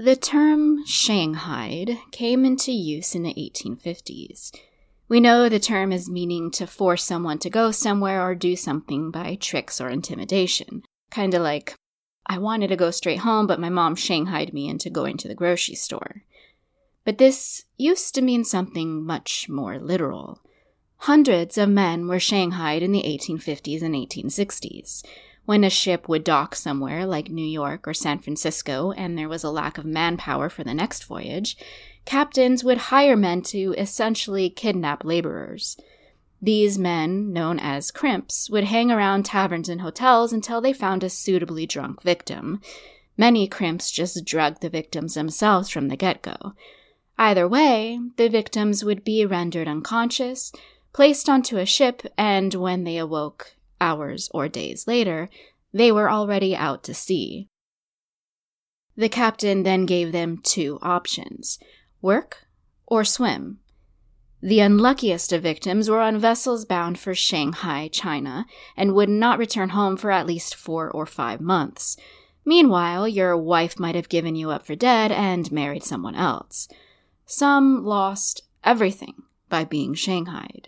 The term shanghaied came into use in the 1850s. We know the term as meaning to force someone to go somewhere or do something by tricks or intimidation. Kind of like, I wanted to go straight home, but my mom shanghaied me into going to the grocery store. But this used to mean something much more literal. Hundreds of men were shanghaied in the 1850s and 1860s. When a ship would dock somewhere like New York or San Francisco and there was a lack of manpower for the next voyage, captains would hire men to essentially kidnap laborers. These men, known as crimps, would hang around taverns and hotels until they found a suitably drunk victim. Many crimps just drugged the victims themselves from the get-go. Either way, the victims would be rendered unconscious, placed onto a ship, and when they awoke hours or days later, they were already out to sea. The captain then gave them two options: work or swim. The unluckiest of victims were on vessels bound for Shanghai, China, and would not return home for at least 4 or 5 months. Meanwhile, your wife might have given you up for dead and married someone else. Some lost everything by being shanghaied.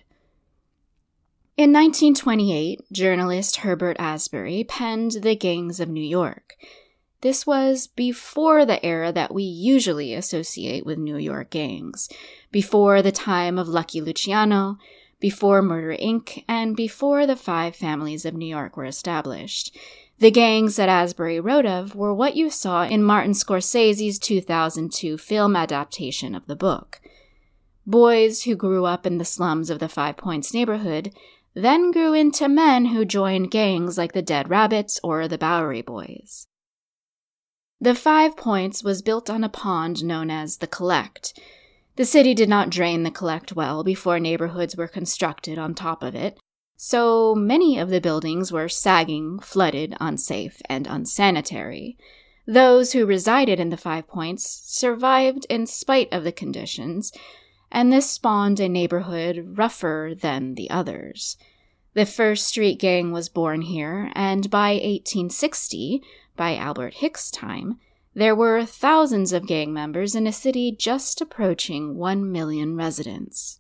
In 1928, journalist Herbert Asbury penned The Gangs of New York. This was before the era that we usually associate with New York gangs, before the time of Lucky Luciano, before Murder, Inc., and before the 5 families of New York were established. The gangs that Asbury wrote of were what you saw in Martin Scorsese's 2002 film adaptation of the book. Boys who grew up in the slums of the 5 Points neighborhood then grew into men who joined gangs like the Dead Rabbits or the Bowery Boys. The 5 Points was built on a pond known as the Collect. The city did not drain the Collect well before neighborhoods were constructed on top of it, so many of the buildings were sagging, flooded, unsafe, and unsanitary. Those who resided in the 5 Points survived in spite of the conditions, and this spawned a neighborhood rougher than the others. The first street gang was born here, and by 1860, by Albert Hicks' time, there were thousands of gang members in a city just approaching 1 million residents.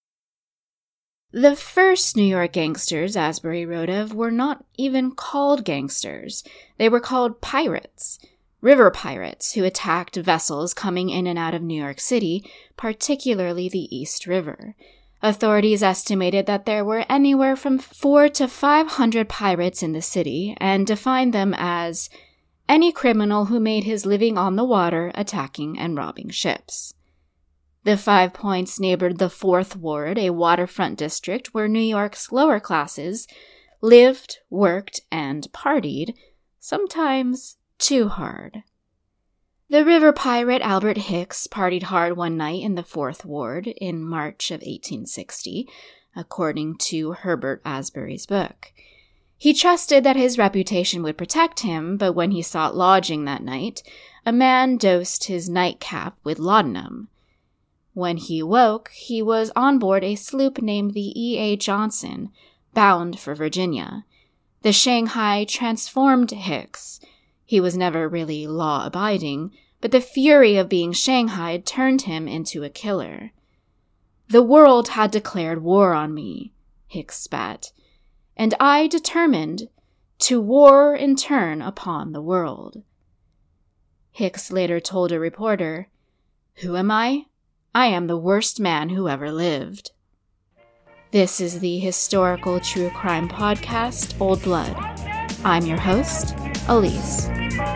The first New York gangsters Asbury wrote of were not even called gangsters. They were called pirates. River pirates who attacked vessels coming in and out of New York City, particularly the East River. Authorities estimated that there were anywhere from 400 to 500 pirates in the city and defined them as any criminal who made his living on the water attacking and robbing ships. The 5 Points neighbored the 4th Ward, a waterfront district where New York's lower classes lived, worked, and partied, sometimes too hard. The river pirate Albert Hicks partied hard one night in the 4th Ward in March of 1860, according to Herbert Asbury's book. He trusted that his reputation would protect him, but when he sought lodging that night, a man dosed his nightcap with laudanum. When he woke, he was on board a sloop named the E.A. Johnson, bound for Virginia. The Shanghai transformed Hicks. He was never really law-abiding, but the fury of being shanghaied turned him into a killer. "The world had declared war on me," Hicks spat, "and I determined to war in turn upon the world." Hicks later told a reporter, "Who am I? I am the worst man who ever lived." This is the historical true crime podcast, Old Blood. I'm your host, Elise.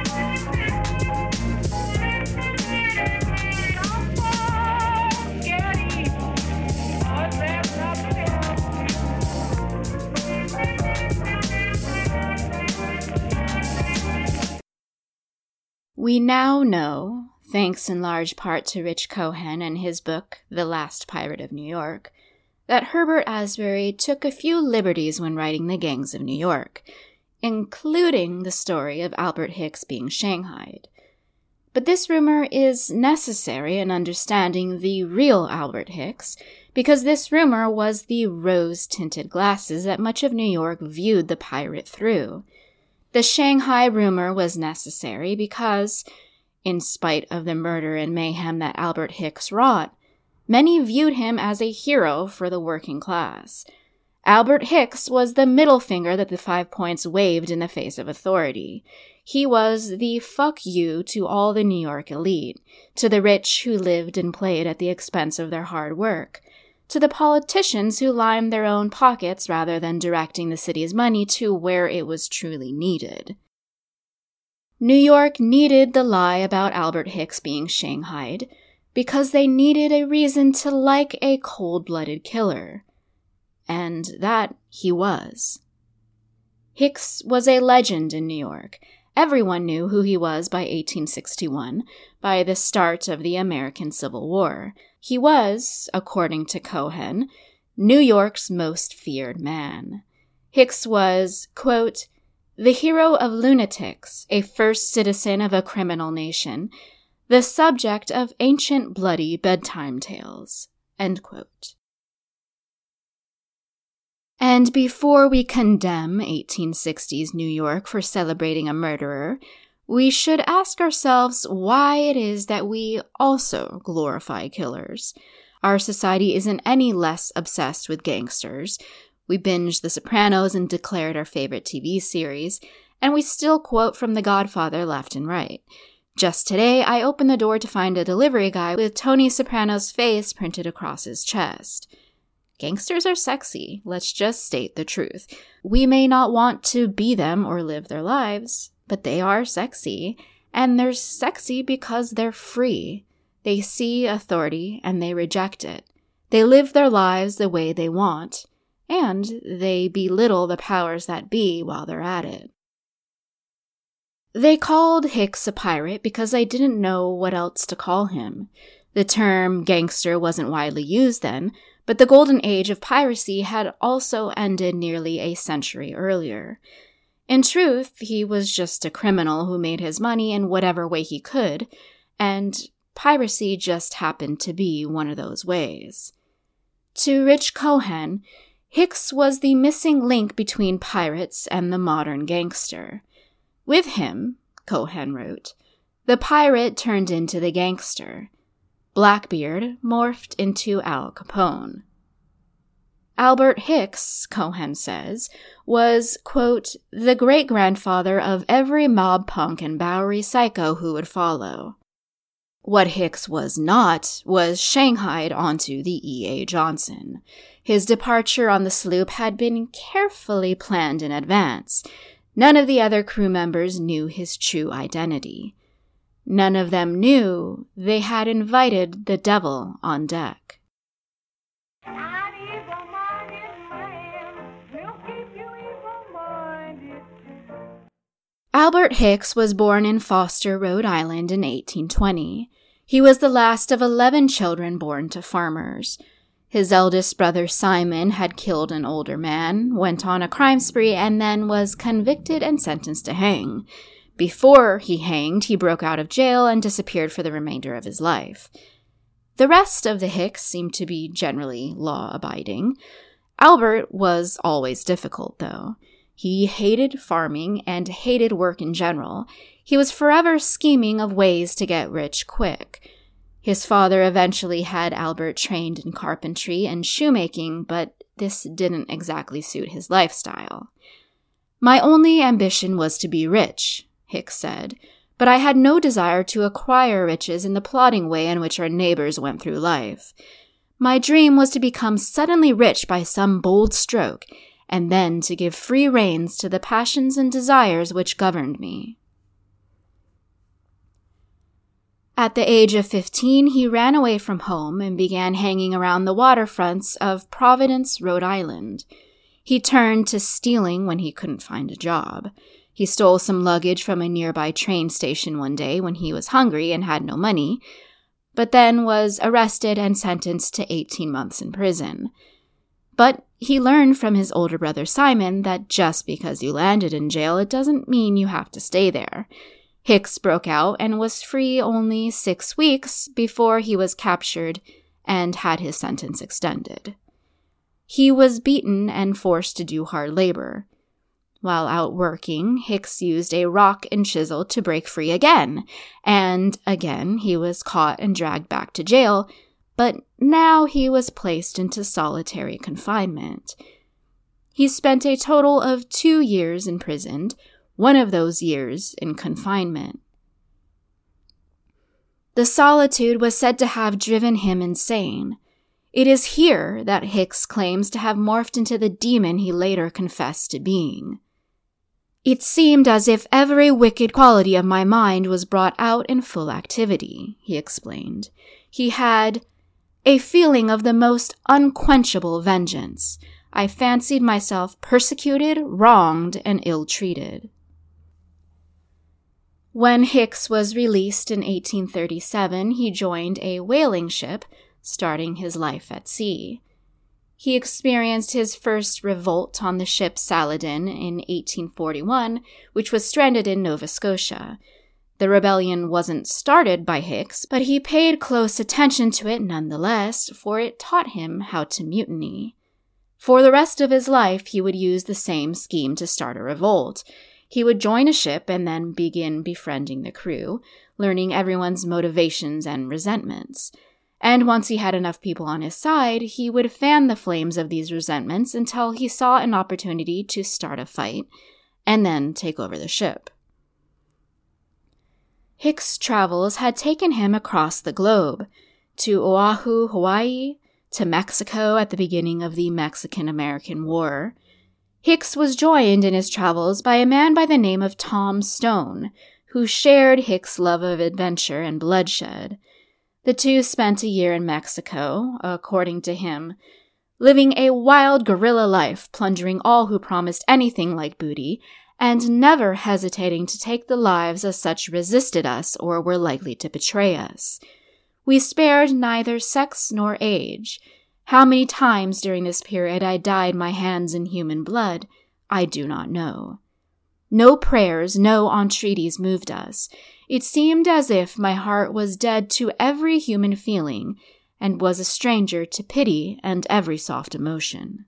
We now know, thanks in large part to Rich Cohen and his book, The Last Pirate of New York, that Herbert Asbury took a few liberties when writing The Gangs of New York, including the story of Albert Hicks being shanghaied. But this rumor is necessary in understanding the real Albert Hicks, because this rumor was the rose-tinted glasses that much of New York viewed the pirate through. The Shanghai rumor was necessary because, In spite of the murder and mayhem that Albert Hicks wrought, many viewed him as a hero for the working class. Albert Hicks was the middle finger that the 5 Points waved in the face of authority. He was the fuck you to all the New York elite, to the rich who lived and played at the expense of their hard work, to the politicians who lined their own pockets rather than directing the city's money to where it was truly needed. New York needed the lie about Albert Hicks being shanghaied because they needed a reason to like a cold-blooded killer. And that he was. Hicks was a legend in New York. Everyone knew who he was by 1861, by the start of the American Civil War. He was, according to Cohen, New York's most feared man. Hicks was, quote, the hero of lunatics, a first citizen of a criminal nation, the subject of ancient bloody bedtime tales, end quote. And before we condemn 1860s New York for celebrating a murderer, we should ask ourselves why it is that we also glorify killers. Our society isn't any less obsessed with gangsters. We binged The Sopranos and declared our favorite TV series, and we still quote from The Godfather left and right. Just today, I opened the door to find a delivery guy with Tony Soprano's face printed across his chest. Gangsters are sexy, let's just state the truth. We may not want to be them or live their lives, but they are sexy, and they're sexy because they're free. They see authority and they reject it. They live their lives the way they want, and they belittle the powers that be while they're at it. They called Hicks a pirate because they didn't know what else to call him. The term gangster wasn't widely used then, but the golden age of piracy had also ended nearly a century earlier. In truth, he was just a criminal who made his money in whatever way he could, and piracy just happened to be one of those ways. To Rich Cohen, Hicks was the missing link between pirates and the modern gangster. With him, Cohen wrote, the pirate turned into the gangster. Blackbeard morphed into Al Capone. Albert Hicks, Cohen says, was, quote, the great-grandfather of every mob punk and Bowery psycho who would follow. What Hicks was not was shanghaied onto the E.A. Johnson. His departure on the sloop had been carefully planned in advance. None of the other crew members knew his true identity. None of them knew they had invited the devil on deck. Albert Hicks was born in Foster, Rhode Island in 1820. He was the last of 11 children born to farmers. His eldest brother Simon had killed an older man, went on a crime spree, and then was convicted and sentenced to hang. Before he hanged, he broke out of jail and disappeared for the remainder of his life. The rest of the Hicks seemed to be generally law-abiding. Albert was always difficult, though. He hated farming and hated work in general. He was forever scheming of ways to get rich quick. His father eventually had Albert trained in carpentry and shoemaking, but this didn't exactly suit his lifestyle. My only ambition was to be rich, Hicks said, but I had no desire to acquire riches in the plodding way in which our neighbors went through life. My dream was to become suddenly rich by some bold stroke, and then to give free reins to the passions and desires which governed me. At the age of 15, he ran away from home and began hanging around the waterfronts of Providence, Rhode Island. He turned to stealing when he couldn't find a job. He stole some luggage from a nearby train station one day when he was hungry and had no money, but then was arrested and sentenced to 18 months in prison. But he learned from his older brother Simon that just because you landed in jail, it doesn't mean you have to stay there. Hicks broke out and was free only 6 weeks before he was captured and had his sentence extended. He was beaten and forced to do hard labor. While out working, Hicks used a rock and chisel to break free again, and again he was caught and dragged back to jail, but now he was placed into solitary confinement. He spent a total of 2 years imprisoned, one of those years in confinement. The solitude was said to have driven him insane. It is here that Hicks claims to have morphed into the demon he later confessed to being. It seemed as if every wicked quality of my mind was brought out in full activity, he explained. He had a feeling of the most unquenchable vengeance. I fancied myself persecuted, wronged, and ill-treated. When Hicks was released in 1837, he joined a whaling ship, starting his life at sea. He experienced his first revolt on the ship Saladin in 1841, which was stranded in Nova Scotia. The rebellion wasn't started by Hicks, but he paid close attention to it nonetheless, for it taught him how to mutiny. For the rest of his life, he would use the same scheme to start a revolt. He would join a ship and then begin befriending the crew, learning everyone's motivations and resentments. And once he had enough people on his side, he would fan the flames of these resentments until he saw an opportunity to start a fight, and then take over the ship. Hicks' travels had taken him across the globe, to Oahu, Hawaii, to Mexico at the beginning of the Mexican-American War. Hicks was joined in his travels by a man by the name of Tom Stone, who shared Hicks' love of adventure and bloodshed. The two spent a year in Mexico, according to him, living a wild guerrilla life, plundering all who promised anything like booty, and never hesitating to take the lives of such resisted us or were likely to betray us. We spared neither sex nor age. How many times during this period I dyed my hands in human blood, I do not know. No prayers, no entreaties moved us. It seemed as if my heart was dead to every human feeling and was a stranger to pity and every soft emotion.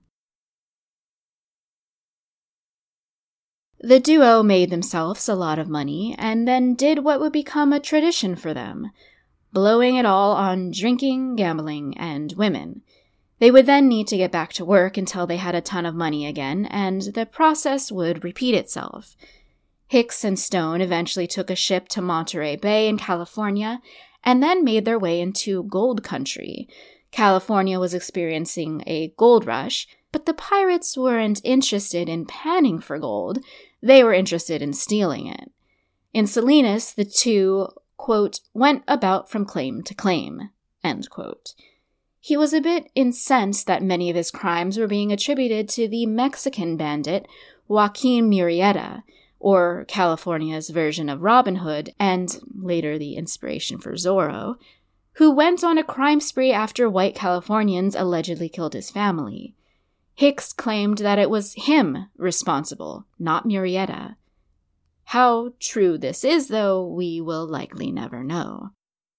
The duo made themselves a lot of money and then did what would become a tradition for them, blowing it all on drinking, gambling, and women. They would then need to get back to work until they had a ton of money again, and the process would repeat itself. Hicks and Stone eventually took a ship to Monterey Bay in California and then made their way into gold country. California was experiencing a gold rush, but the pirates weren't interested in panning for gold. They were interested in stealing it. In Salinas, the two, quote, went about from claim to claim, end quote. He was a bit incensed that many of his crimes were being attributed to the Mexican bandit Joaquin Murrieta, or California's version of Robin Hood and later the inspiration for Zorro, who went on a crime spree after white Californians allegedly killed his family. Hicks claimed that it was him responsible, not Murrieta. How true this is, though, we will likely never know.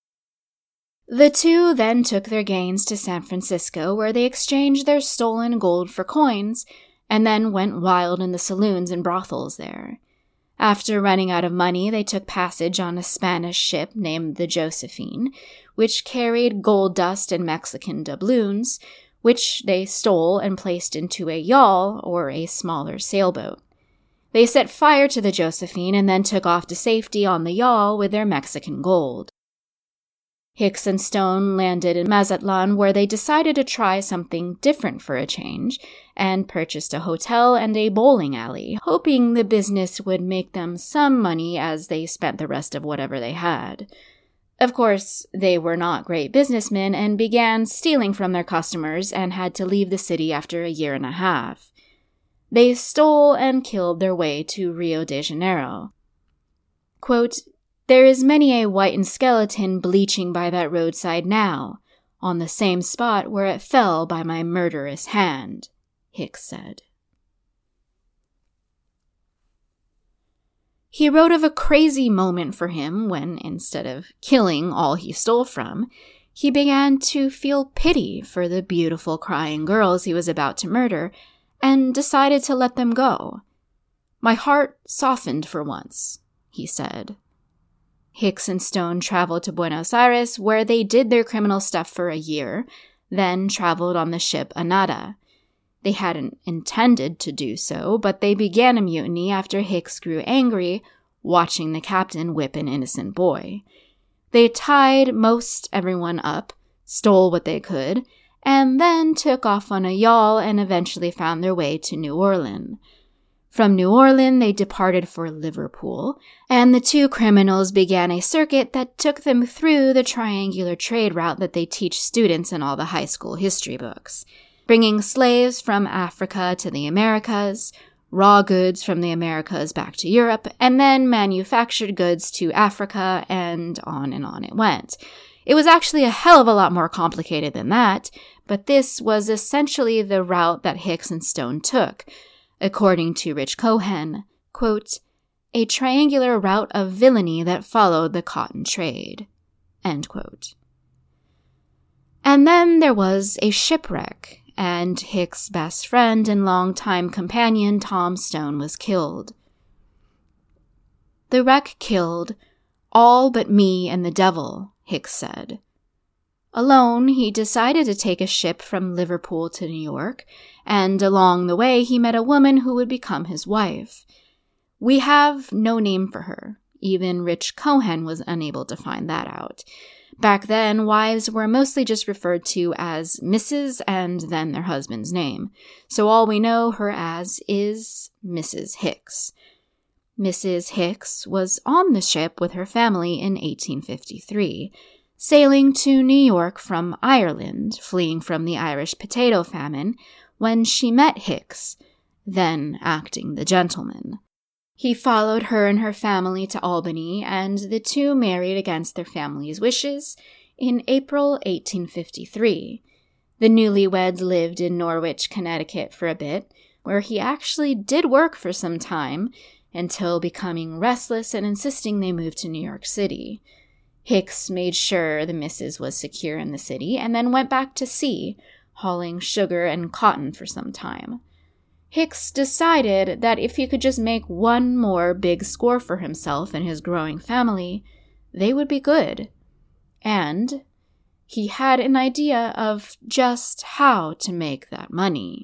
The two then took their gains to San Francisco, where they exchanged their stolen gold for coins, and then went wild in the saloons and brothels there. After running out of money, they took passage on a Spanish ship named the Josephine, which carried gold dust and Mexican doubloons, which they stole and placed into a yawl, or a smaller sailboat. They set fire to the Josephine and then took off to safety on the yawl with their Mexican gold. Hicks and Stone landed in Mazatlan, where they decided to try something different for a change, and purchased a hotel and a bowling alley, hoping the business would make them some money as they spent the rest of whatever they had. Of course, they were not great businessmen and began stealing from their customers and had to leave the city after a year and a half. They stole and killed their way to Rio de Janeiro. Quote, "There is many a whitened skeleton bleaching by that roadside now, on the same spot where it fell by my murderous hand," Hicks said. He wrote of a crazy moment for him when, instead of killing all he stole from, he began to feel pity for the beautiful crying girls he was about to murder and decided to let them go. "My heart softened for once," he said. Hicks and Stone traveled to Buenos Aires, where they did their criminal stuff for a year, then traveled on the ship Anata. They hadn't intended to do so, but they began a mutiny after Hicks grew angry watching the captain whip an innocent boy. They tied most everyone up, stole what they could, and then took off on a yawl and eventually found their way to New Orleans. From New Orleans, they departed for Liverpool, and the two criminals began a circuit that took them through the triangular trade route that they teach students in all the high school history books, bringing slaves from Africa to the Americas, raw goods from the Americas back to Europe, and then manufactured goods to Africa, and on it went. It was actually a hell of a lot more complicated than that, but this was essentially the route that Hicks and Stone took. According to Rich Cohen, quote, "a triangular route of villainy that followed the cotton trade," end quote. And then there was a shipwreck, and Hicks' best friend and longtime companion Tom Stone was killed. "The wreck killed all but me and the devil," Hicks said. Alone, he decided to take a ship from Liverpool to New York, and along the way he met a woman who would become his wife. We have no name for her. Even Rich Cohen was unable to find that out. Back then, wives were mostly just referred to as Mrs. and then their husband's name, so all we know her as is Mrs. Hicks. Mrs. Hicks was on the ship with her family in 1853, sailing to New York from Ireland, fleeing from the Irish potato famine, when she met Hicks, then acting the gentleman. He followed her and her family to Albany, and the two married against their family's wishes in April 1853. The newlyweds lived in Norwich, Connecticut for a bit, where he actually did work for some time, until becoming restless and insisting they move to New York City. Hicks made sure the missus was secure in the city and then went back to sea, hauling sugar and cotton for some time. Hicks decided that if he could just make one more big score for himself and his growing family, they would be good. And he had an idea of just how to make that money.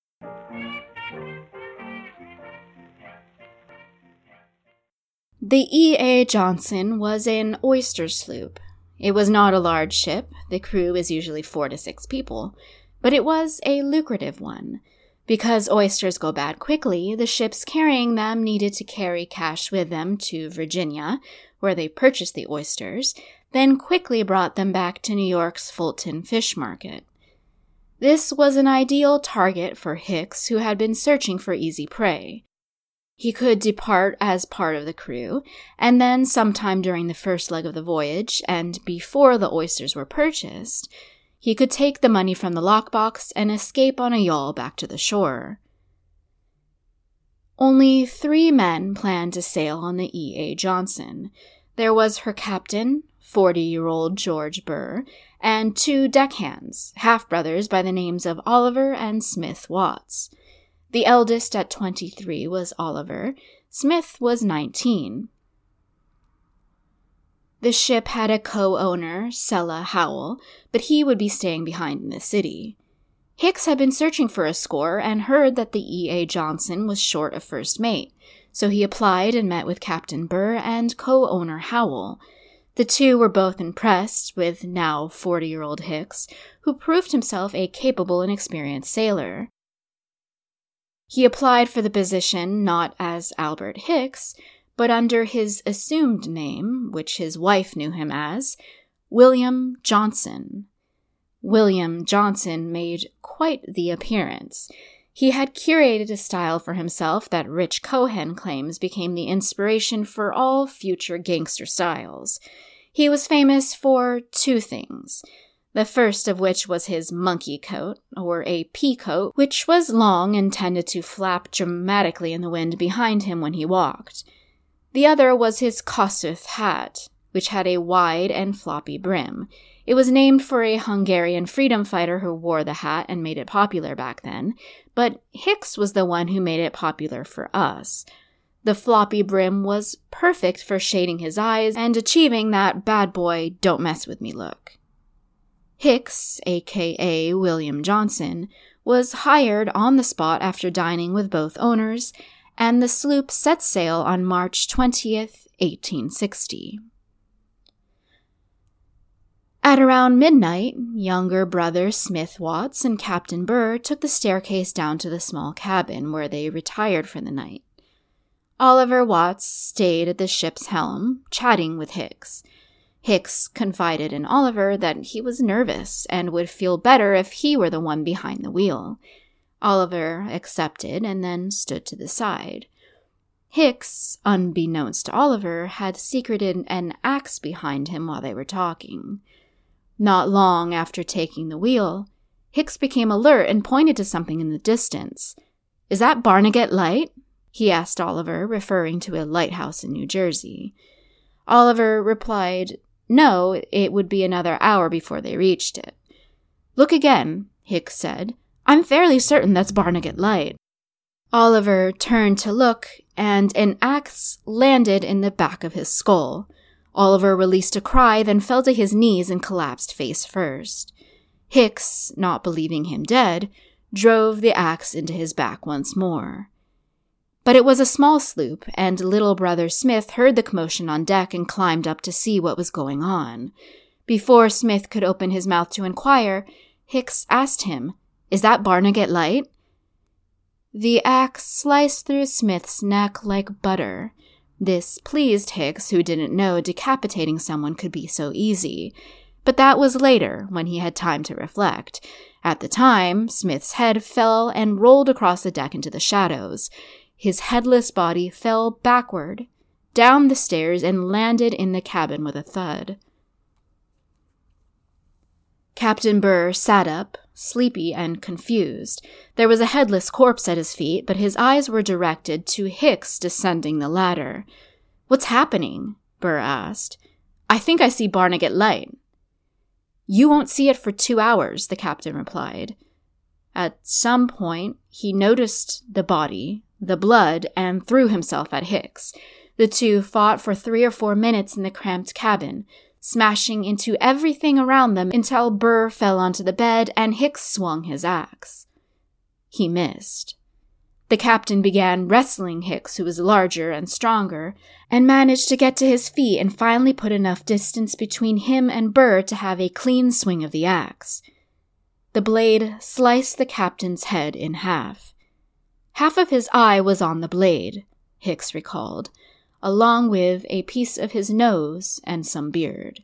The E.A. Johnson was an oyster sloop. It was not a large ship. The crew is usually 4 to 6 people, but it was a lucrative one. Because oysters go bad quickly, the ships carrying them needed to carry cash with them to Virginia, where they purchased the oysters, then quickly brought them back to New York's Fulton Fish Market. This was an ideal target for Hicks, who had been searching for easy prey. He could depart as part of the crew, and then sometime during the first leg of the voyage, and before the oysters were purchased, he could take the money from the lockbox and escape on a yawl back to the shore. Only 3 men planned to sail on the E.A. Johnson. There was her captain, 40-year-old George Burr, and 2 deckhands, half-brothers by the names of Oliver and Smith Watts. The eldest at 23 was Oliver. Smith was 19. The ship had a co-owner, Sella Howell, but he would be staying behind in the city. Hicks had been searching for a score and heard that the E.A. Johnson was short of first mate, so he applied and met with Captain Burr and co-owner Howell. The two were both impressed with now 40-year-old Hicks, who proved himself a capable and experienced sailor. He applied for the position not as Albert Hicks, but under his assumed name, which his wife knew him as, William Johnson. William Johnson made quite the appearance. He had curated a style for himself that Rich Cohen claims became the inspiration for all future gangster styles. He was famous for 2 things. The first of which was his monkey coat, or a pea coat, which was long and tended to flap dramatically in the wind behind him when he walked. The other was his Kossuth hat, which had a wide and floppy brim. It was named for a Hungarian freedom fighter who wore the hat and made it popular back then, but Hicks was the one who made it popular for us. The floppy brim was perfect for shading his eyes and achieving that bad boy, don't mess with me look. Hicks, aka William Johnson, was hired on the spot after dining with both owners, and the sloop set sail on March 20th, 1860. At around midnight, younger brother Smith Watts and Captain Burr took the staircase down to the small cabin where they retired for the night. Oliver Watts stayed at the ship's helm, chatting with Hicks. Hicks confided in Oliver that he was nervous and would feel better if he were the one behind the wheel. Oliver accepted and then stood to the side. Hicks, unbeknownst to Oliver, had secreted an axe behind him while they were talking. Not long after taking the wheel, Hicks became alert and pointed to something in the distance. "Is that Barnegat Light?" he asked Oliver, referring to a lighthouse in New Jersey. Oliver replied, "No, it would be another hour before they reached it." "Look again," Hicks said. "I'm fairly certain that's Barnegat Light." Oliver turned to look, and an axe landed in the back of his skull. Oliver released a cry, then fell to his knees and collapsed face first. Hicks, not believing him dead, drove the axe into his back once more. But it was a small sloop, and little brother Smith heard the commotion on deck and climbed up to see what was going on. Before Smith could open his mouth to inquire, Hicks asked him, "Is that Barnegat Light?" The axe sliced through Smith's neck like butter. This pleased Hicks, who didn't know decapitating someone could be so easy. But that was later, when he had time to reflect. At the time, Smith's head fell and rolled across the deck into the shadows. His headless body fell backward, down the stairs, and landed in the cabin with a thud. Captain Burr sat up, sleepy and confused. There was a headless corpse at his feet, but his eyes were directed to Hicks descending the ladder. "What's happening?" Burr asked. "I think I see Barnegat Light." "You won't see it for 2 hours," the captain replied. At some point, he noticed the body, the blood, and threw himself at Hicks. The two fought for 3 or 4 minutes in the cramped cabin, smashing into everything around them until Burr fell onto the bed and Hicks swung his axe. He missed. The captain began wrestling Hicks, who was larger and stronger, and managed to get to his feet and finally put enough distance between him and Burr to have a clean swing of the axe. The blade sliced the captain's head in half. Half of his eye was on the blade, Hicks recalled, along with a piece of his nose and some beard.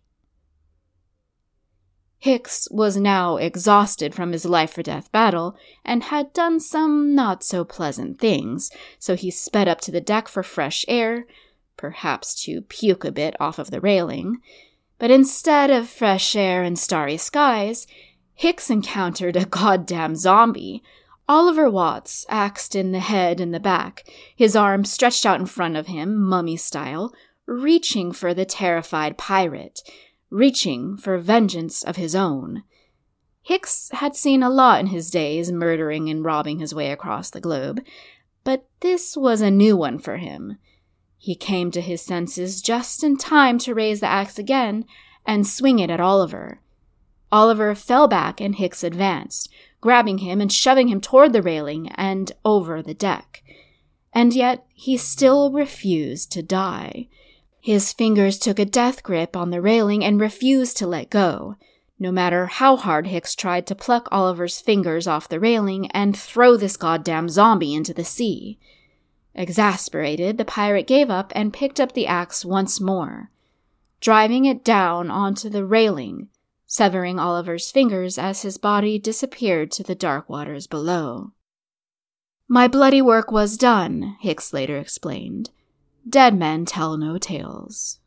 Hicks was now exhausted from his life-or-death battle and had done some not-so-pleasant things, so he sped up to the deck for fresh air, perhaps to puke a bit off of the railing. But instead of fresh air and starry skies, Hicks encountered a goddamn zombie. Oliver Watts, axed in the head and the back, his arms stretched out in front of him, mummy style, reaching for the terrified pirate, reaching for vengeance of his own. Hicks had seen a lot in his days, murdering and robbing his way across the globe, but this was a new one for him. He came to his senses just in time to raise the axe again and swing it at Oliver. Oliver fell back and Hicks advanced, grabbing him and shoving him toward the railing and over the deck. And yet he still refused to die. His fingers took a death grip on the railing and refused to let go, no matter how hard Hicks tried to pluck Oliver's fingers off the railing and throw this goddamn zombie into the sea. Exasperated, the pirate gave up and picked up the axe once more, driving it down onto the railing, severing Oliver's fingers as his body disappeared to the dark waters below. "My bloody work was done," Hicks later explained. "Dead men tell no tales."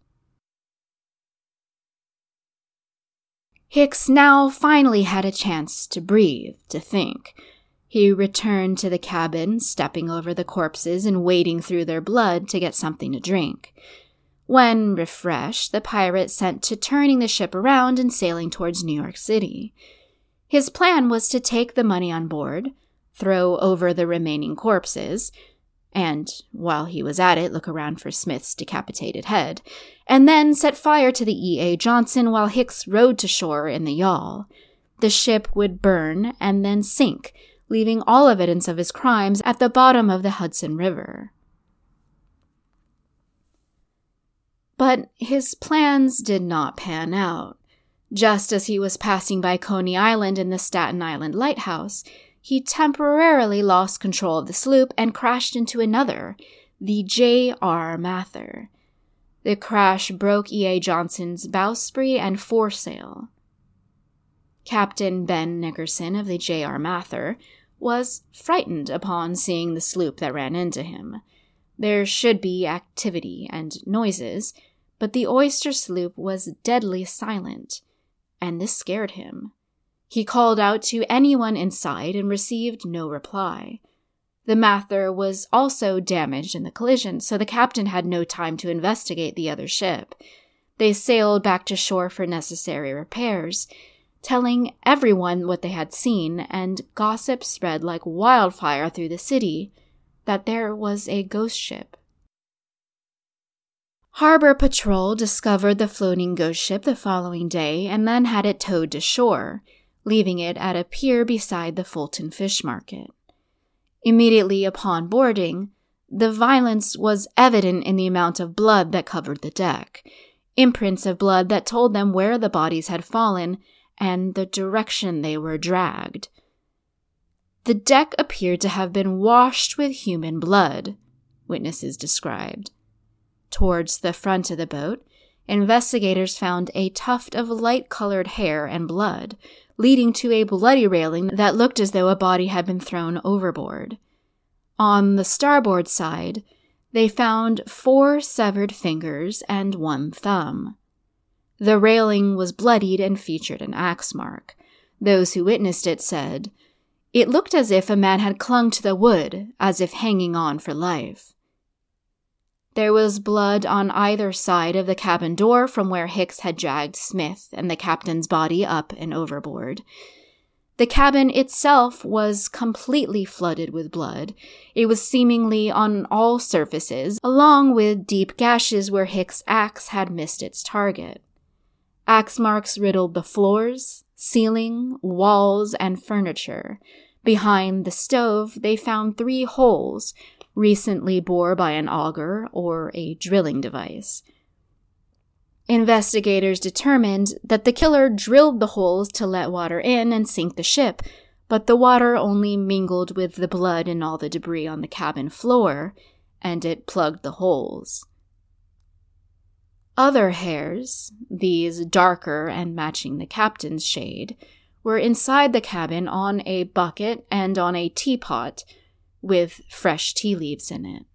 Hicks now finally had a chance to breathe, to think. He returned to the cabin, stepping over the corpses and wading through their blood to get something to drink. When refreshed, the pirate set to turning the ship around and sailing towards New York City. His plan was to take the money on board, throw over the remaining corpses, and, while he was at it, look around for Smith's decapitated head, and then set fire to the E.A. Johnson while Hicks rowed to shore in the yawl. The ship would burn and then sink, leaving all evidence of his crimes at the bottom of the Hudson River. But his plans did not pan out. Just as he was passing by Coney Island in the Staten Island lighthouse, he temporarily lost control of the sloop and crashed into another, the J.R. Mather. The crash broke E.A. Johnson's bowsprit and foresail. Captain Ben Nickerson of the J.R. Mather was frightened upon seeing the sloop that ran into him. There should be activity and noises, but the oyster sloop was deadly silent, and this scared him. He called out to anyone inside and received no reply. The Mather was also damaged in the collision, so the captain had no time to investigate the other ship. They sailed back to shore for necessary repairs, telling everyone what they had seen, and gossip spread like wildfire through the city that there was a ghost ship. Harbor Patrol discovered the floating ghost ship the following day and then had it towed to shore, leaving it at a pier beside the Fulton Fish Market. Immediately upon boarding, the violence was evident in the amount of blood that covered the deck, imprints of blood that told them where the bodies had fallen and the direction they were dragged. The deck appeared to have been washed with human blood, witnesses described. Towards the front of the boat, investigators found a tuft of light-colored hair and blood, leading to a bloody railing that looked as though a body had been thrown overboard. On the starboard side, they found 4 severed fingers and 1 thumb. The railing was bloodied and featured an axe mark. Those who witnessed it said, "It looked as if a man had clung to the wood, as if hanging on for life." There was blood on either side of the cabin door from where Hicks had dragged Smith and the captain's body up and overboard. The cabin itself was completely flooded with blood. It was seemingly on all surfaces, along with deep gashes where Hicks' axe had missed its target. Axe marks riddled the floors, ceiling, walls, and furniture. Behind the stove, they found 3 holes, recently bored by an auger or a drilling device. Investigators determined that the killer drilled the holes to let water in and sink the ship, but the water only mingled with the blood and all the debris on the cabin floor, and it plugged the holes. Other hairs, these darker and matching the captain's shade, were inside the cabin on a bucket and on a teapot, with fresh tea leaves in it.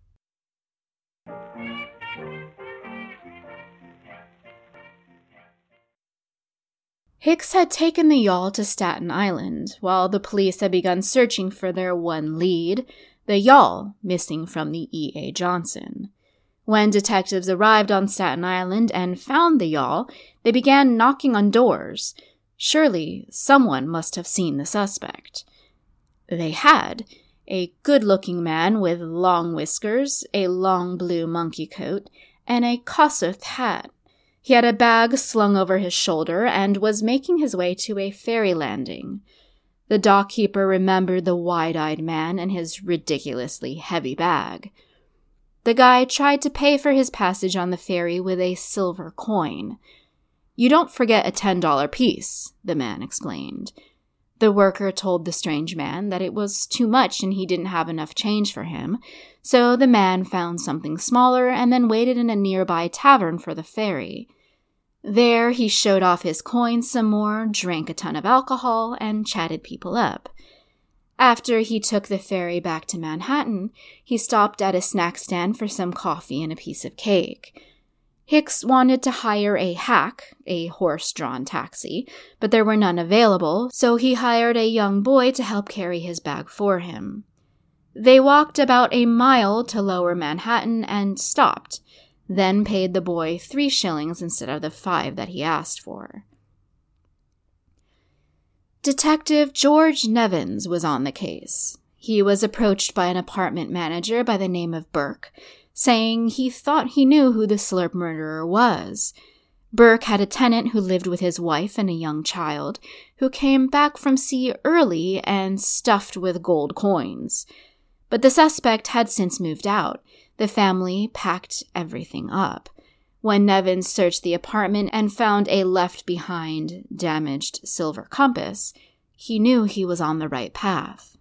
Hicks had taken the yawl to Staten Island, while the police had begun searching for their one lead, the yawl missing from the E.A. Johnson. When detectives arrived on Staten Island and found the yawl, they began knocking on doors. Surely someone must have seen the suspect. They had. A good-looking man with long whiskers, a long blue monkey coat, and a Kossuth hat. He had a bag slung over his shoulder and was making his way to a ferry landing. The dockkeeper remembered the wide-eyed man and his ridiculously heavy bag. The guy tried to pay for his passage on the ferry with a silver coin. "You don't forget a $10 piece," the man explained. The worker told the strange man that it was too much and he didn't have enough change for him, so the man found something smaller and then waited in a nearby tavern for the ferry. There he showed off his coins some more, drank a ton of alcohol, and chatted people up. After he took the ferry back to Manhattan, he stopped at a snack stand for some coffee and a piece of cake. Hicks wanted to hire a hack, a horse-drawn taxi, but there were none available, so he hired a young boy to help carry his bag for him. They walked about a mile to Lower Manhattan and stopped. then paid the boy 3 shillings instead of the 5 that he asked for. Detective George Nevins was on the case. He was approached by an apartment manager by the name of Burke, saying he thought he knew who the Slurp murderer was. Burke had a tenant who lived with his wife and a young child, who came back from sea early and stuffed with gold coins. But the suspect had since moved out. The family packed everything up. When Nevins searched the apartment and found a left-behind, damaged silver compass, he knew he was on the right path.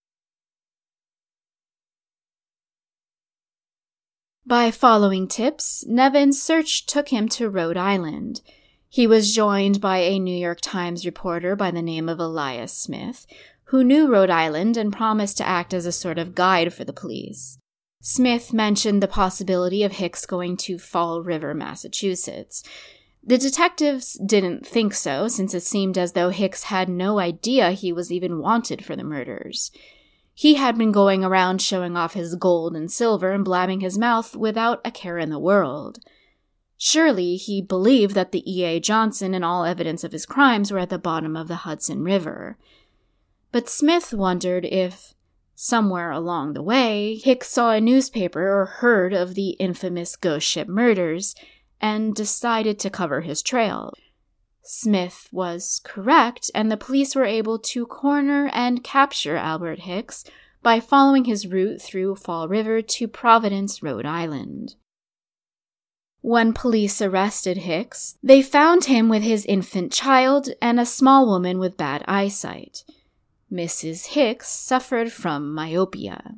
By following tips, Nevins' search took him to Rhode Island. He was joined by a New York Times reporter by the name of Elias Smith, who knew Rhode Island and promised to act as a sort of guide for the police. Smith mentioned the possibility of Hicks going to Fall River, Massachusetts. The detectives didn't think so, since it seemed as though Hicks had no idea he was even wanted for the murders. He had been going around showing off his gold and silver and blabbing his mouth without a care in the world. Surely he believed that the E.A. Johnson and all evidence of his crimes were at the bottom of the Hudson River. But Smith wondered if, somewhere along the way, Hicks saw a newspaper or heard of the infamous ghost ship murders and decided to cover his trail. Smith was correct, and the police were able to corner and capture Albert Hicks by following his route through Fall River to Providence, Rhode Island. When police arrested Hicks, they found him with his infant child and a small woman with bad eyesight. Mrs. Hicks suffered from myopia.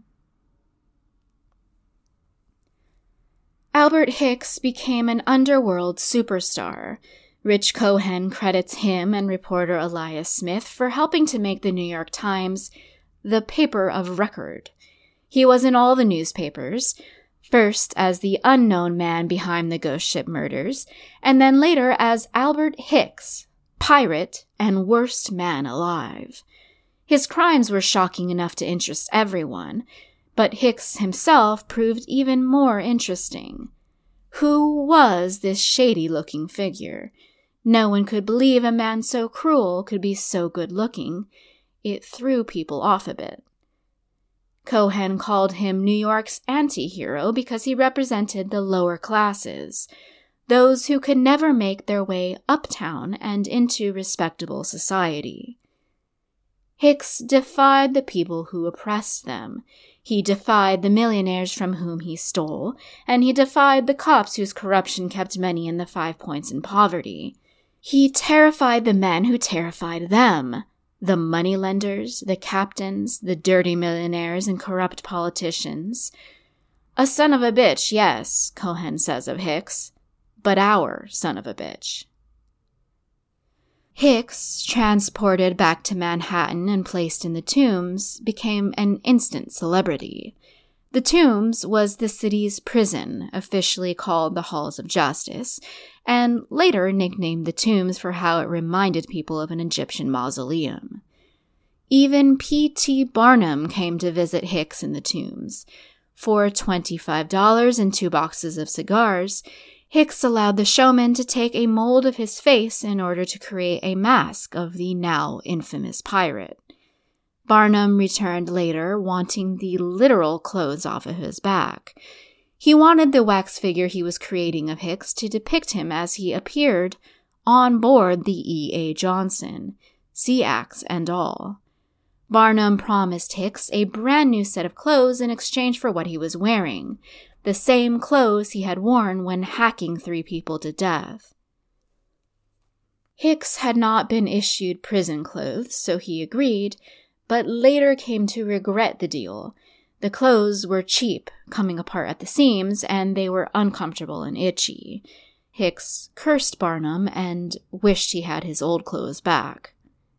Albert Hicks became an underworld superstar. Rich Cohen credits him and reporter Elias Smith for helping to make the New York Times the paper of record. He was in all the newspapers, first as the unknown man behind the ghost ship murders, and then later as Albert Hicks, pirate and worst man alive. His crimes were shocking enough to interest everyone, but Hicks himself proved even more interesting. Who was this shady-looking figure? No one could believe a man so cruel could be so good-looking. It threw people off a bit. Cohen called him New York's anti-hero because he represented the lower classes, those who could never make their way uptown and into respectable society. Hicks defied the people who oppressed them. He defied the millionaires from whom he stole, and he defied the cops whose corruption kept many in the 5 points in poverty. He terrified the men who terrified them, the moneylenders, the captains, the dirty millionaires, and corrupt politicians. A son of a bitch, yes, Cohen says of Hicks, but our son of a bitch. Hicks, transported back to Manhattan and placed in the Tombs, became an instant celebrity. The Tombs was the city's prison, officially called the Halls of Justice, and later nicknamed the Tombs for how it reminded people of an Egyptian mausoleum. Even P.T. Barnum came to visit Hicks in the Tombs. For $25 and 2 boxes of cigars, Hicks allowed the showman to take a mold of his face in order to create a mask of the now infamous pirate. Barnum returned later, wanting the literal clothes off of his back. He wanted the wax figure he was creating of Hicks to depict him as he appeared on board the E.A. Johnson, sea axe and all. Barnum promised Hicks a brand new set of clothes in exchange for what he was wearing, the same clothes he had worn when hacking 3 people to death. Hicks had not been issued prison clothes, so he agreed, but later came to regret the deal. The clothes were cheap, coming apart at the seams, and they were uncomfortable and itchy. Hicks cursed Barnum and wished he had his old clothes back.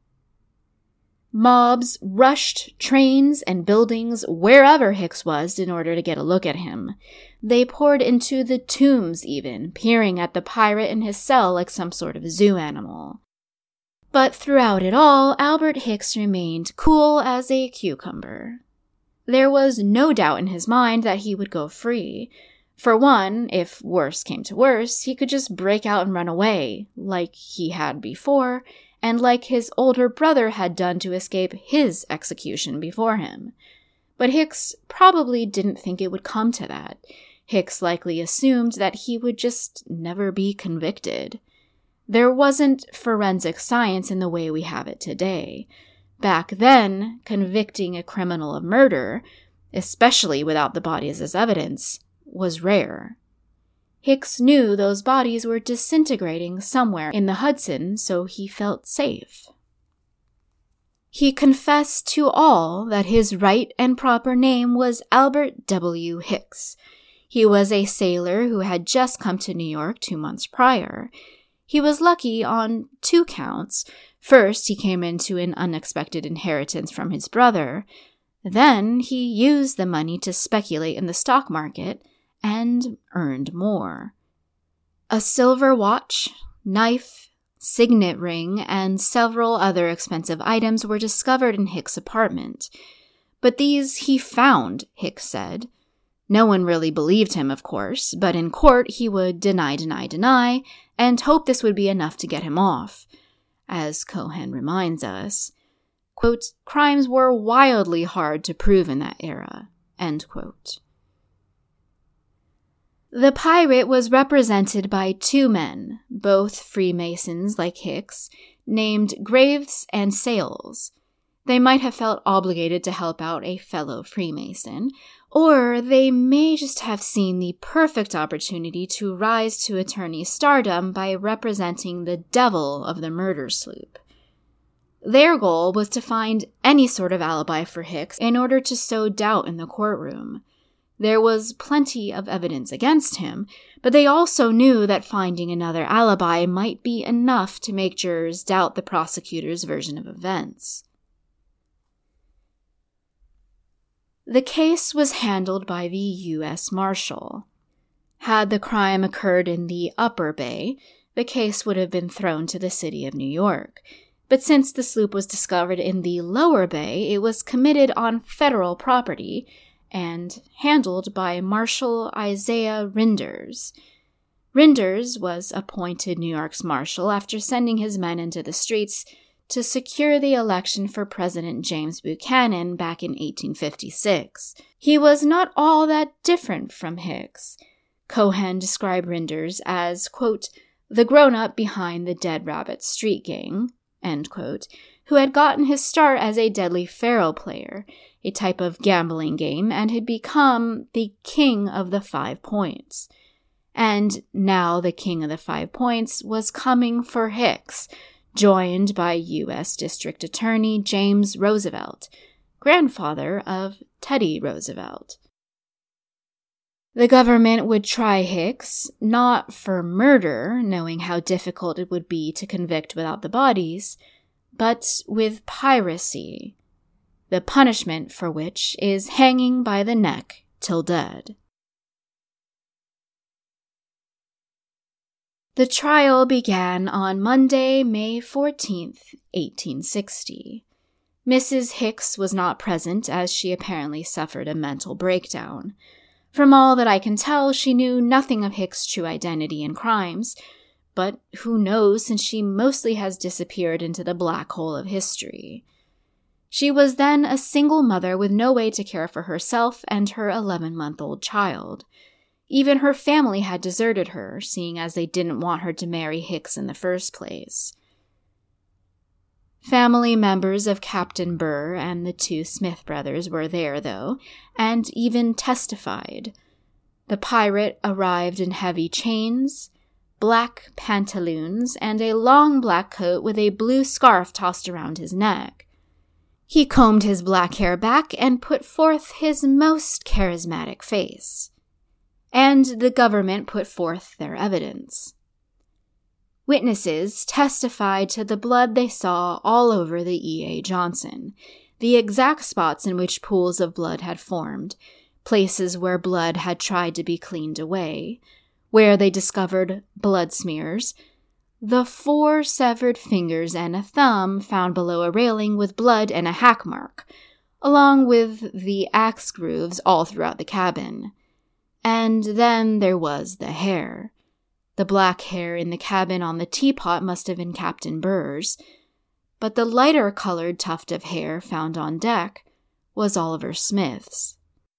Mobs rushed trains and buildings wherever Hicks was in order to get a look at him. They poured into the Tombs even, peering at the pirate in his cell like some sort of zoo animal. But throughout it all, Albert Hicks remained cool as a cucumber. There was no doubt in his mind that he would go free. For one, if worse came to worse, he could just break out and run away, like he had before, and like his older brother had done to escape his execution before him. But Hicks probably didn't think it would come to that. Hicks likely assumed that he would just never be convicted. There wasn't forensic science in the way we have it today. Back then, convicting a criminal of murder, especially without the bodies as evidence, was rare. Hicks knew those bodies were disintegrating somewhere in the Hudson, so he felt safe. He confessed to all that his right and proper name was Albert W. Hicks. He was a sailor who had just come to New York 2 months prior. He was lucky on 2 counts. First, he came into an unexpected inheritance from his brother. Then, he used the money to speculate in the stock market and earned more. A silver watch, knife, signet ring, and several other expensive items were discovered in Hicks' apartment. But these he found, Hicks said. No one really believed him, of course, but in court he would deny, and hope this would be enough to get him off. As Cohen reminds us, quote, crimes were wildly hard to prove in that era, end quote. The pirate was represented by 2 men, both Freemasons like Hicks, named Graves and Sales. They might have felt obligated to help out a fellow Freemason, or they may just have seen the perfect opportunity to rise to attorney stardom by representing the devil of the murder sloop. Their goal was to find any sort of alibi for Hicks in order to sow doubt in the courtroom. There was plenty of evidence against him, but they also knew that finding another alibi might be enough to make jurors doubt the prosecutor's version of events. The case was handled by the U.S. Marshal. Had the crime occurred in the Upper Bay, the case would have been thrown to the city of New York. But since the sloop was discovered in the Lower Bay, it was committed on federal property and handled by Marshal Isaiah Rynders. Rynders was appointed New York's marshal after sending his men into the streets to secure the election for President James Buchanan back in 1856. He was not all that different from Hicks. Cohen described Rynders as, quote, the grown-up behind the Dead Rabbit Street Gang, end quote, who had gotten his start as a deadly faro player, a type of gambling game, and had become the king of the 5 points. And now the king of the 5 points was coming for Hicks, joined by U.S. District Attorney James Roosevelt, grandfather of Teddy Roosevelt. The government would try Hicks, not for murder, knowing how difficult it would be to convict without the bodies, but with piracy, the punishment for which is hanging by the neck till dead. The trial began on Monday, May 14th, 1860. Mrs. Hicks was not present as she apparently suffered a mental breakdown. From all that I can tell, she knew nothing of Hicks' true identity and crimes, but who knows since she mostly has disappeared into the black hole of history. She was then a single mother with no way to care for herself and her 11-month-old child. Even her family had deserted her, seeing as they didn't want her to marry Hicks in the first place. Family members of Captain Burr and the 2 Smith brothers were there, though, and even testified. The pirate arrived in heavy chains, black pantaloons, and a long black coat with a blue scarf tossed around his neck. He combed his black hair back and put forth his most charismatic face. And the government put forth their evidence. Witnesses testified to the blood they saw all over the E.A. Johnson, the exact spots in which pools of blood had formed, places where blood had tried to be cleaned away, where they discovered blood smears, the 4 severed fingers and a thumb found below a railing with blood and a hack mark, along with the axe grooves all throughout the cabin. And then there was the hair. The black hair in the cabin on the teapot must have been Captain Burr's, but the lighter-colored tuft of hair found on deck was Oliver Smith's.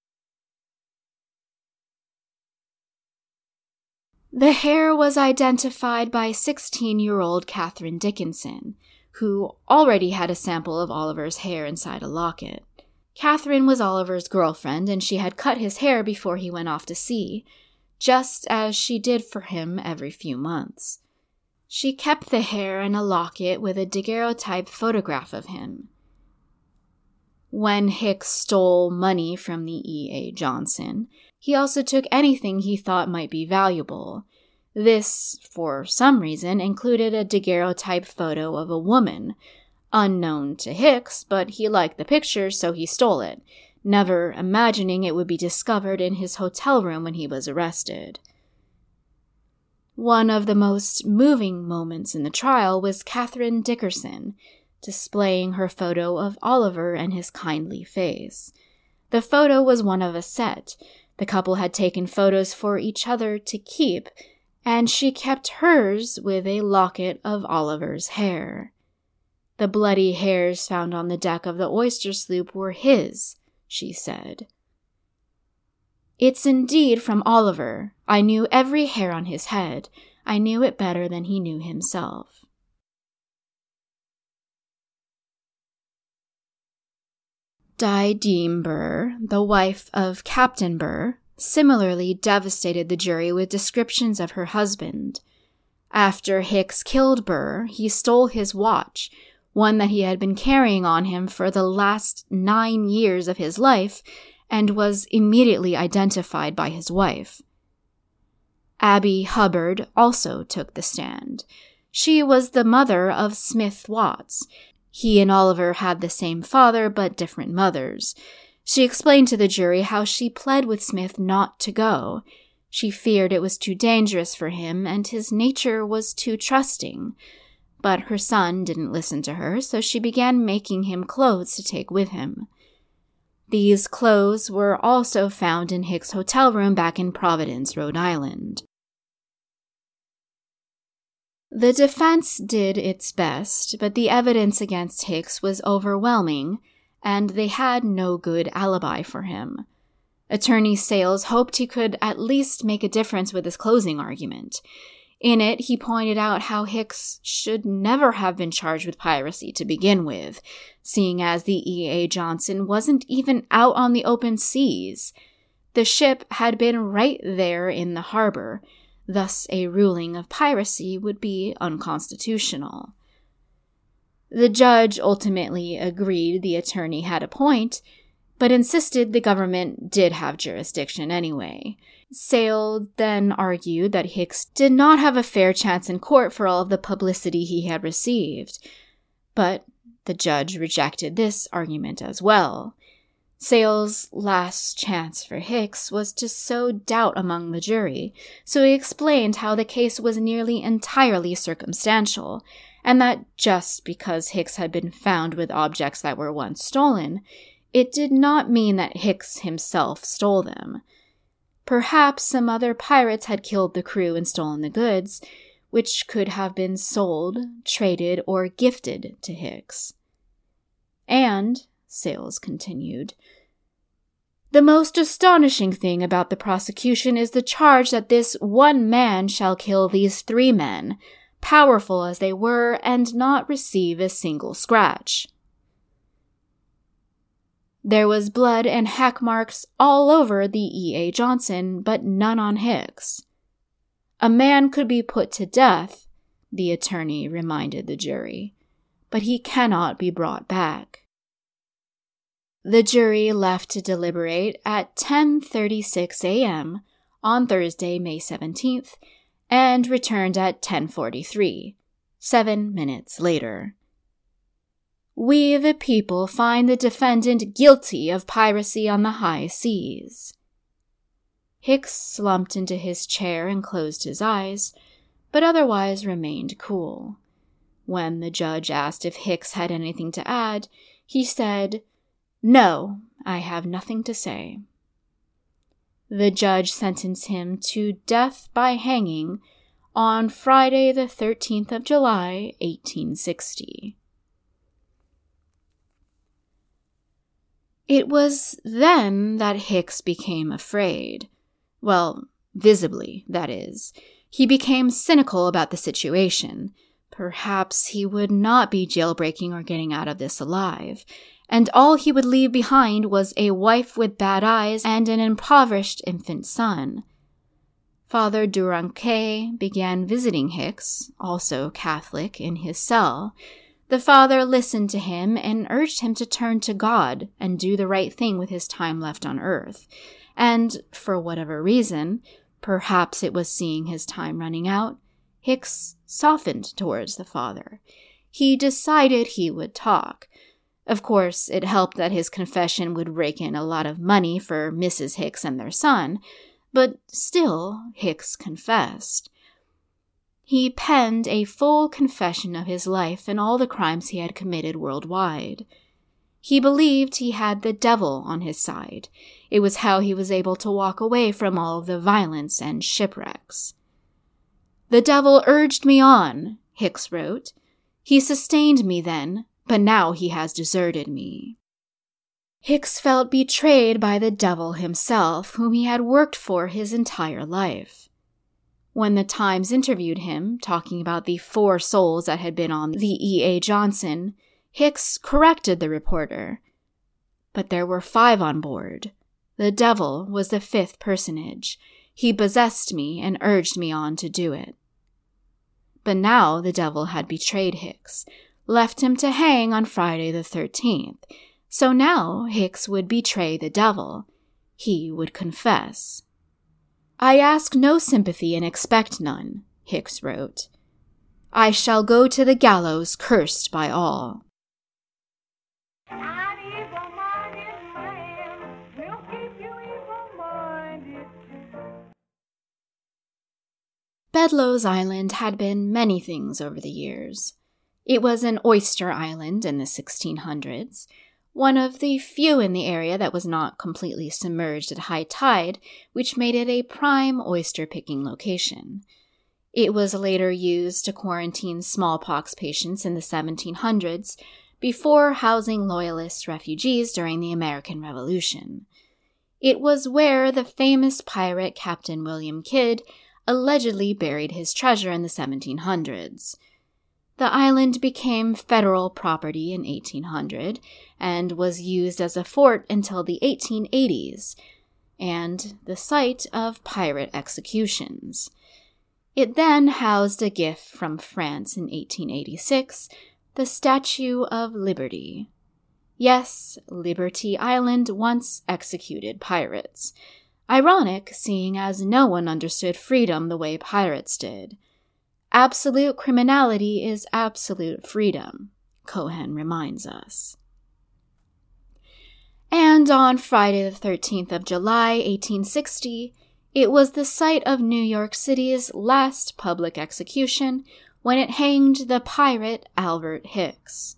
The hair was identified by 16-year-old Catherine Dickinson, who already had a sample of Oliver's hair inside a locket. Catherine was Oliver's girlfriend, and she had cut his hair before he went off to sea, just as she did for him every few months. She kept the hair in a locket with a daguerreotype photograph of him. When Hicks stole money from the E.A. Johnson, he also took anything he thought might be valuable. This, for some reason, included a daguerreotype photo of a woman, unknown to Hicks, but he liked the picture, so he stole it, never imagining it would be discovered in his hotel room when he was arrested. One of the most moving moments in the trial was Catherine Dickerson displaying her photo of Oliver and his kindly face. The photo was one of a set. The couple had taken photos for each other to keep, and she kept hers with a locket of Oliver's hair. The bloody hairs found on the deck of the oyster sloop were his, she said. "It's indeed from Oliver. I knew every hair on his head. I knew it better than he knew himself." Di Dean Burr, the wife of Captain Burr, similarly devastated the jury with descriptions of her husband. After Hicks killed Burr, he stole his watch, one that he had been carrying on him for the last 9 years of his life, and was immediately identified by his wife. Abby Hubbard also took the stand. She was the mother of Smith Watts. He and Oliver had the same father, but different mothers. She explained to the jury how she pled with Smith not to go. She feared it was too dangerous for him, and his nature was too trusting. But her son didn't listen to her, so she began making him clothes to take with him. These clothes were also found in Hicks' hotel room back in Providence, Rhode Island. The defense did its best, but the evidence against Hicks was overwhelming, and they had no good alibi for him. Attorney Sales hoped he could at least make a difference with his closing argument. In it, he pointed out how Hicks should never have been charged with piracy to begin with, seeing as the E.A. Johnson wasn't even out on the open seas. The ship had been right there in the harbor, thus a ruling of piracy would be unconstitutional. The judge ultimately agreed the attorney had a point, but insisted the government did have jurisdiction anyway. Sale then argued that Hicks did not have a fair chance in court for all of the publicity he had received, but the judge rejected this argument as well. Sale's last chance for Hicks was to sow doubt among the jury, so he explained how the case was nearly entirely circumstantial, and that just because Hicks had been found with objects that were once stolen, it did not mean that Hicks himself stole them. Perhaps some other pirates had killed the crew and stolen the goods, which could have been sold, traded, or gifted to Hicks. And, Sales continued, the most astonishing thing about the prosecution is the charge that this one man shall kill these 3 men, powerful as they were, and not receive a single scratch. There was blood and hack marks all over the E.A. Johnson, but none on Hicks. A man could be put to death, the attorney reminded the jury, but he cannot be brought back. The jury left to deliberate at 10:36 a.m. on Thursday, May 17th, and returned at 10:43, 7 minutes later. We, the people, find the defendant guilty of piracy on the high seas. Hicks slumped into his chair and closed his eyes, but otherwise remained cool. When the judge asked if Hicks had anything to add, he said, "No, I have nothing to say." The judge sentenced him to death by hanging on Friday the 13th of July, 1860. It was then that Hicks became afraid. Well, visibly, that is. He became cynical about the situation. Perhaps he would not be jailbreaking or getting out of this alive, and all he would leave behind was a wife with bad eyes and an impoverished infant son. Father Duranquet began visiting Hicks, also Catholic, in his cell. The father listened to him and urged him to turn to God and do the right thing with his time left on earth. And, for whatever reason, perhaps it was seeing his time running out, Hicks softened towards the father. He decided he would talk. Of course, it helped that his confession would rake in a lot of money for Mrs. Hicks and their son, but still, Hicks confessed. He penned a full confession of his life and all the crimes he had committed worldwide. He believed he had the devil on his side. It was how he was able to walk away from all of the violence and shipwrecks. "The devil urged me on," Hicks wrote. "He sustained me then, but now he has deserted me." Hicks felt betrayed by the devil himself, whom he had worked for his entire life. When the Times interviewed him, talking about the 4 souls that had been on the E.A. Johnson, Hicks corrected the reporter. But there were 5 on board. The devil was the 5th personage. He possessed me and urged me on to do it. But now the devil had betrayed Hicks, left him to hang on Friday the 13th. So now Hicks would betray the devil. He would confess. "I ask no sympathy and expect none," Hicks wrote. "I shall go to the gallows cursed by all." Bedloes Island had been many things over the years. It was an oyster island in the 1600s, one of the few in the area that was not completely submerged at high tide, which made it a prime oyster-picking location. It was later used to quarantine smallpox patients in the 1700s, before housing Loyalist refugees during the American Revolution. It was where the famous pirate Captain William Kidd allegedly buried his treasure in the 1700s. The island became federal property in 1800 and was used as a fort until the 1880s, and the site of pirate executions. It then housed a gift from France in 1886, the Statue of Liberty. Yes, Liberty Island once executed pirates. Ironic, seeing as no one understood freedom the way pirates did. Absolute criminality is absolute freedom, Cohen reminds us. And on Friday the 13th of July, 1860, it was the site of New York City's last public execution when it hanged the pirate Albert Hicks.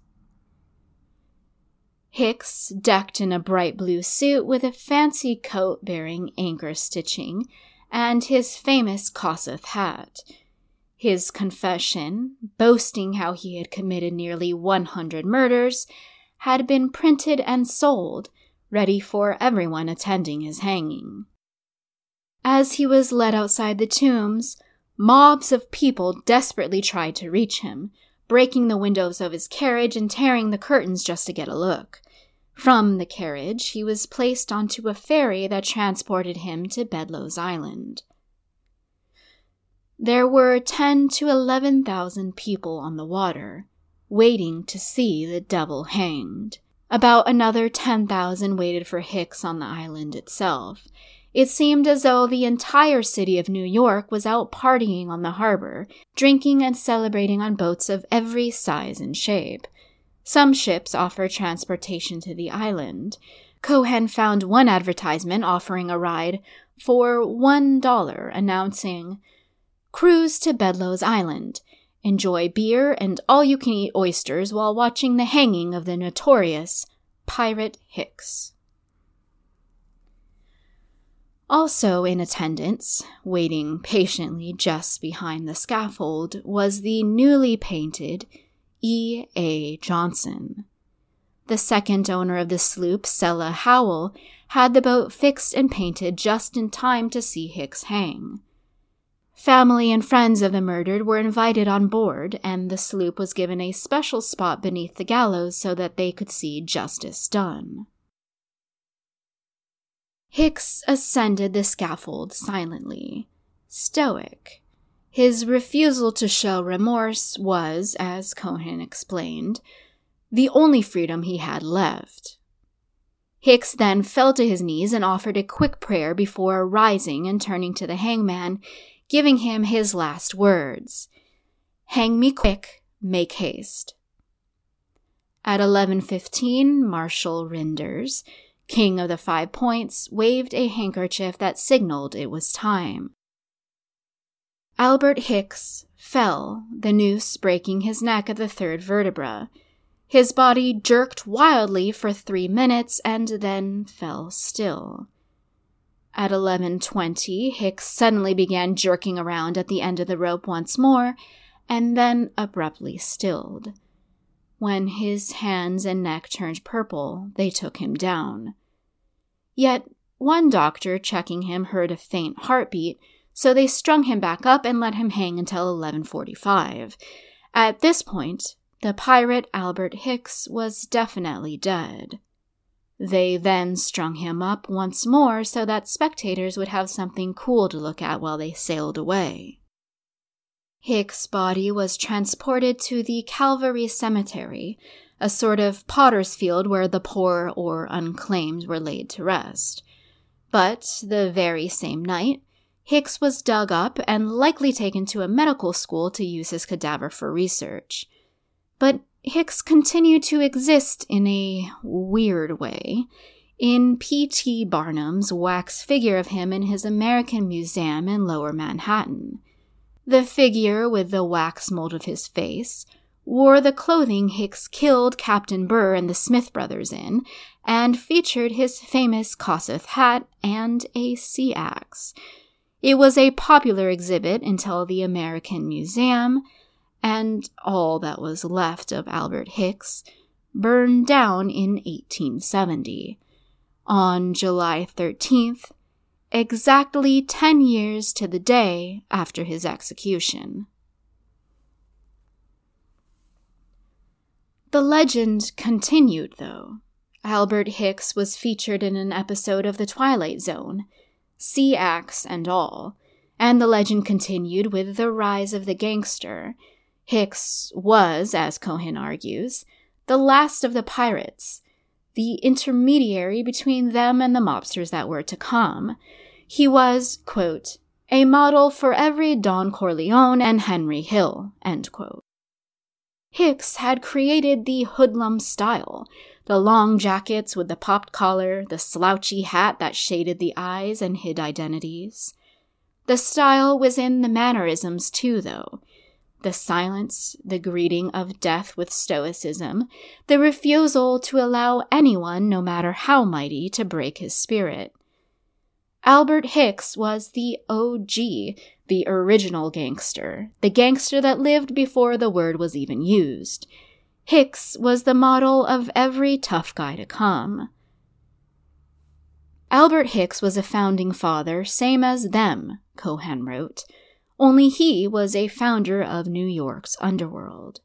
Hicks, decked in a bright blue suit with a fancy coat bearing anchor stitching, and his famous Kossuth hat. His confession, boasting how he had committed nearly 100 murders, had been printed and sold, ready for everyone attending his hanging. As he was led outside the tombs, mobs of people desperately tried to reach him, breaking the windows of his carriage and tearing the curtains just to get a look. From the carriage, he was placed onto a ferry that transported him to Bedloes Island. There were 10,000 to 11,000 people on the water, waiting to see the devil hanged. About another 10,000 waited for Hicks on the island itself. It seemed as though the entire city of New York was out partying on the harbor, drinking and celebrating on boats of every size and shape. Some ships offered transportation to the island. Cohen found one advertisement offering a ride for $1, announcing, "Cruise to Bedloes Island. Enjoy beer and all-you-can-eat oysters while watching the hanging of the notorious Pirate Hicks." Also in attendance, waiting patiently just behind the scaffold, was the newly painted E.A. Johnson. The second owner of the sloop, Sella Howell, had the boat fixed and painted just in time to see Hicks hang. Family and friends of the murdered were invited on board, and the sloop was given a special spot beneath the gallows so that they could see justice done. Hicks ascended the scaffold silently, stoic. His refusal to show remorse was, as Cohen explained, the only freedom he had left. Hicks then fell to his knees and offered a quick prayer before rising and turning to the hangman, giving him his last words, "Hang me quick, make haste." At 11:15, Marshal Rynders, King of the 5 Points, waved a handkerchief that signaled it was time. Albert Hicks fell, the noose breaking his neck at the third vertebra. His body jerked wildly for 3 minutes and then fell still. At 11:20, Hicks suddenly began jerking around at the end of the rope once more, and then abruptly stilled. When his hands and neck turned purple, they took him down. Yet one doctor checking him heard a faint heartbeat, so they strung him back up and let him hang until 11:45. At this point, the pirate Albert Hicks was definitely dead. They then strung him up once more so that spectators would have something cool to look at while they sailed away. Hicks' body was transported to the Calvary Cemetery, a sort of potter's field where the poor or unclaimed were laid to rest. But the very same night, Hicks was dug up and likely taken to a medical school to use his cadaver for research. But Hicks continued to exist in a weird way in P.T. Barnum's wax figure of him in his American Museum in Lower Manhattan. The figure, with the wax mold of his face, wore the clothing Hicks killed Captain Burr and the Smith brothers in, and featured his famous Kossuth hat and a sea axe. It was a popular exhibit until the American Museum, and all that was left of Albert Hicks, burned down in 1870. On July 13th, exactly 10 years to the day after his execution. The legend continued, though. Albert Hicks was featured in an episode of The Twilight Zone, sea axe and all, and the legend continued with the rise of the gangster. Hicks was, as Cohen argues, the last of the pirates, the intermediary between them and the mobsters that were to come. He was, quote, a model for every Don Corleone and Henry Hill, end quote. Hicks had created the hoodlum style, the long jackets with the popped collar, the slouchy hat that shaded the eyes and hid identities. The style was in the mannerisms too, though. The silence, the greeting of death with stoicism, the refusal to allow anyone, no matter how mighty, to break his spirit. Albert Hicks was the OG, the original gangster, the gangster that lived before the word was even used. Hicks was the model of every tough guy to come. Albert Hicks was a founding father, same as them, Cohen wrote, only he was a founder of New York's underworld.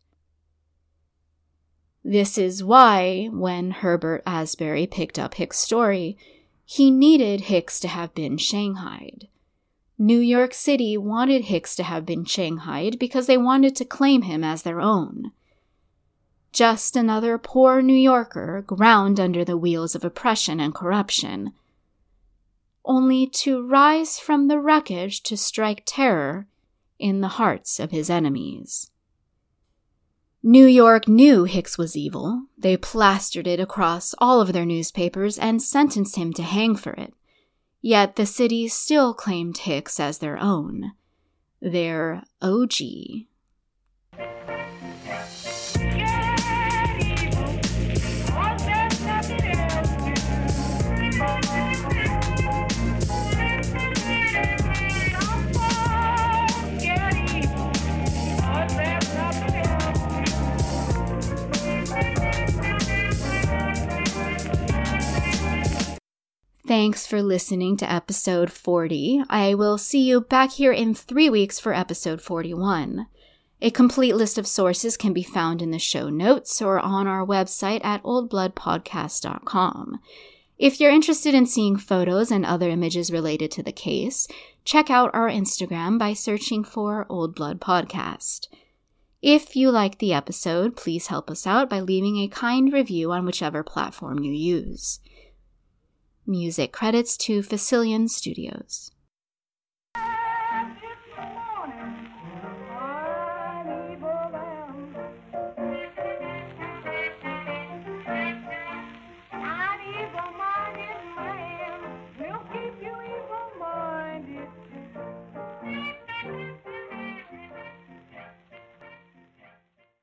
This is why, when Herbert Asbury picked up Hicks' story, he needed Hicks to have been shanghaied. New York City wanted Hicks to have been shanghaied because they wanted to claim him as their own. Just another poor New Yorker ground under the wheels of oppression and corruption, only to rise from the wreckage to strike terror in the hearts of his enemies. New York knew Hicks was evil. They plastered it across all of their newspapers and sentenced him to hang for it. Yet the city still claimed Hicks as their own, their OG. Thanks for listening to episode 40. I will see you back here in 3 weeks for episode 41. A complete list of sources can be found in the show notes or on our website at oldbloodpodcast.com. If you're interested in seeing photos and other images related to the case, check out our Instagram by searching for Old Blood Podcast. If you liked the episode, please help us out by leaving a kind review on whichever platform you use. Music credits to Facilion Studios.